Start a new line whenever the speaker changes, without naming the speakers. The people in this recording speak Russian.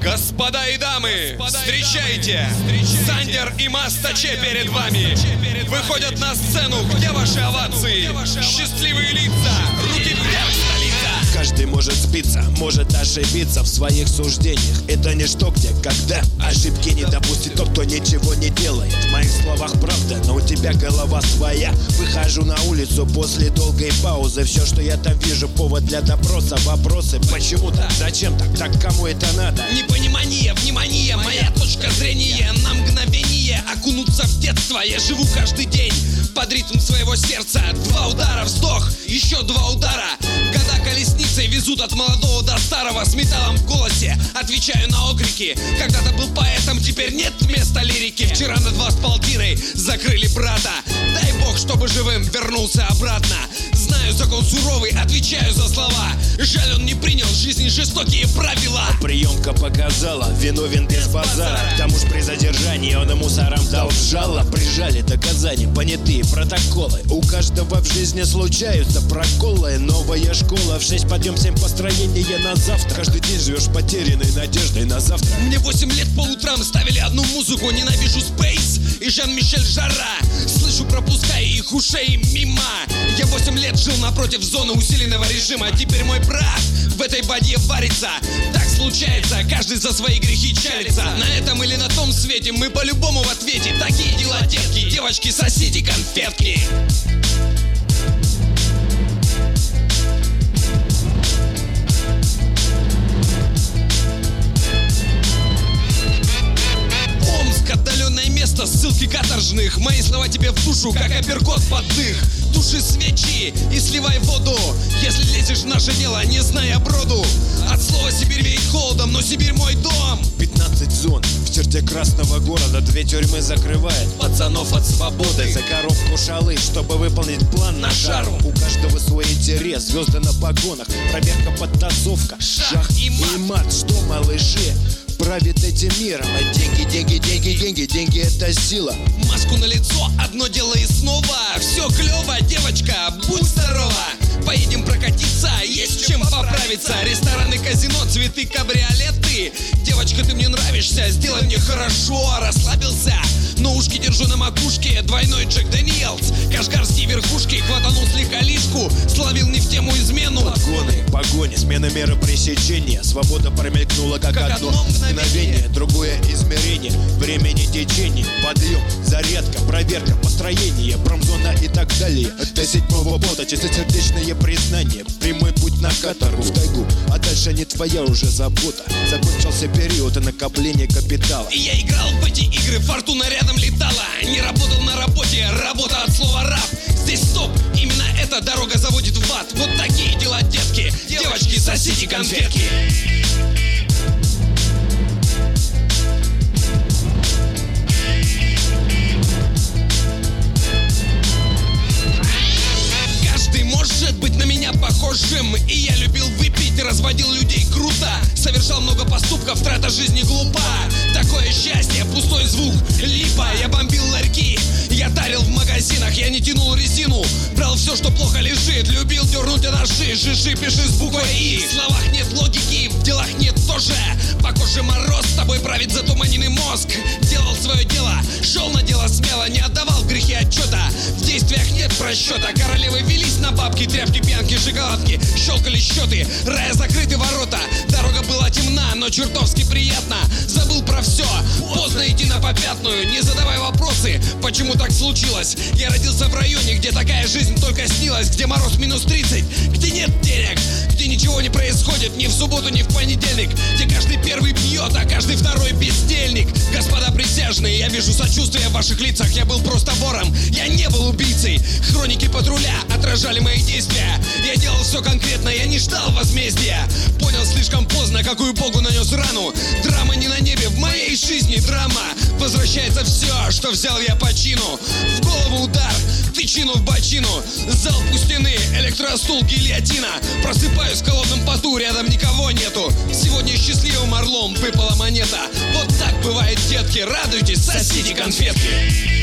Господа и дамы, встречайте! Сандер и Маста Че перед вами! Выходят на сцену, где ваши овации? Счастливые лица, руки вверх, столица!
Каждый может сбиться, может ошибиться в своих суждениях. Это не что, где, когда. Ошибки не допустит тот, кто ничего не делает. В моих словах правда, но у тебя голова своя. Выхожу на улицу после долгой паузы. Все, что я там вижу, повод для допроса. Вопросы, почему так, зачем так, так кому это надо?
Непонимание, внимание, моя точка зрения. На мгновение окунуться в детство. Я живу каждый день под ритм своего сердца. 2 удара, вздох, еще 2 удара. Года колесницей везут от молодого до старого. С металлом в голосе отвечаю на окрики. Когда-то был поэтом, теперь нет места лирики. Вчера на 2 с полтиной закрыли брата. Дай бог, чтобы живым вернулся обратно. Знаю закон суровый, отвечаю за слова. Жаль, он не принял жизни жестокие правила.
Приемка показала, виновен без базара. К тому ж при задержании он и мусорам дал жало. Прижали доказания, понятые протоколы. У каждого в жизни случаются проколы. Новая школа, в 6 подъем, 7 построение на завтра. Каждый день живешь потерянной надеждой на завтра.
Мне 8 лет по утрам ставили одну музыку. Ненавижу Спейс и Жан-Мишель Жара. Слышу, пропуская их ушей мимо. Я 8 лет жил напротив зоны усиленного режима. Теперь мой брат в этой бадье варится. Так случается, каждый за свои грехи чалится. На этом или на том свете мы по-любому в ответе. Такие дела, детки, девочки, соседи, конфетки. Отдаленное место, ссылки каторжных. Мои слова тебе в душу, как апперкот под дых. Туши свечи и сливай воду, если лезешь в наше дело, не зная броду. От слова Сибирь веет холодом, но Сибирь мой дом.
15 зон в черте красного города. 2 тюрьмы закрывает пацанов от свободы. За коробку шалы, чтобы выполнить план на жару. У каждого свой интерес, звезды на погонах. Проверка, подтасовка, шах и мат. Что, малыши, правит этим миром? А деньги, деньги, деньги, деньги, деньги — это сила.
Маску на лицо, одно дело и снова. Все клево, девочка, будь здорова. Поедем прокатиться, есть чем поправиться. Рестораны, казино, цветы, кабриолеты. Девочка, ты мне нравишься, сделай мне хорошо. Расслабился, но ушки держу на макушке. Двойной Джек Дэниелс, кашгарские верхушки. Хватанул слегка лишку, словил не в тему измену.
Погони, смена меры пресечения. Свобода промелькнула как одно мгновение. Другое измерение, времени течение. Подъем, зарядка, проверка, построение, промзона и так далее. До 7-го пота чистосердечное признание. Прямой путь на каторгу, в тайгу, а дальше не твоя уже забота. Закончился период накопления капитала.
И я играл в эти игры, фортуна рядом летала. Не работал на работе, работа от слова раб. Здесь стоп, именно эта дорога заводит в ад. Вот такие дела, детки, девочки, соседи, конфетки. Может быть на меня похожим. И я любил выпить, разводил людей круто. Совершал много поступков, трата жизни глупа. Такое счастье, пустой звук, липа. Я бомбил ларьки, я тарил в магазинах. Я не тянул резину, брал все, что плохо лежит. Любил дернуть ножи, жижи, пиши с буквой И. В словах нет логики, в делах нет тоже. По коже мороз, с тобой правит затуманенный мозг. Делал свое дело, шел на дело смело. Не отдавал в грехи отчета, в действиях нет просчета. Королевы велись на бабки, тряпки, пьянки, шоколадки. Щелкали счеты, рая закрыты ворота. Дорога была темна, но чертовски приятно. Забыл про все, поздно идти на попятную. Не задавай вопросы, почему так случилось. Я родился в районе, где такая жизнь только снилась. Где мороз минус 30, где нет денег, где ничего не происходит ни в субботу, ни в понедельник. Где каждый первый пьет, а каждый второй бездельник. Господа присяжные, я вижу сочувствие в ваших лицах. Я был просто вором, я не был убийцей. Хроники патруля отражали мои действия. Я делал все конкретно, я не ждал возмездия. Понял слишком поздно, какую богу нанес рану. Драма не на небе, в моей жизни драма. Возвращается все, что взял я по чину. В голову удар, тычину в бочину. Залп у стены, электростул, гильотина. Просыпаюсь в холодном поту, рядом никого нету. Сегодня счастливым орлом выпала монета. Вот так бывает, детки, радуйтесь, соседи, конфетки.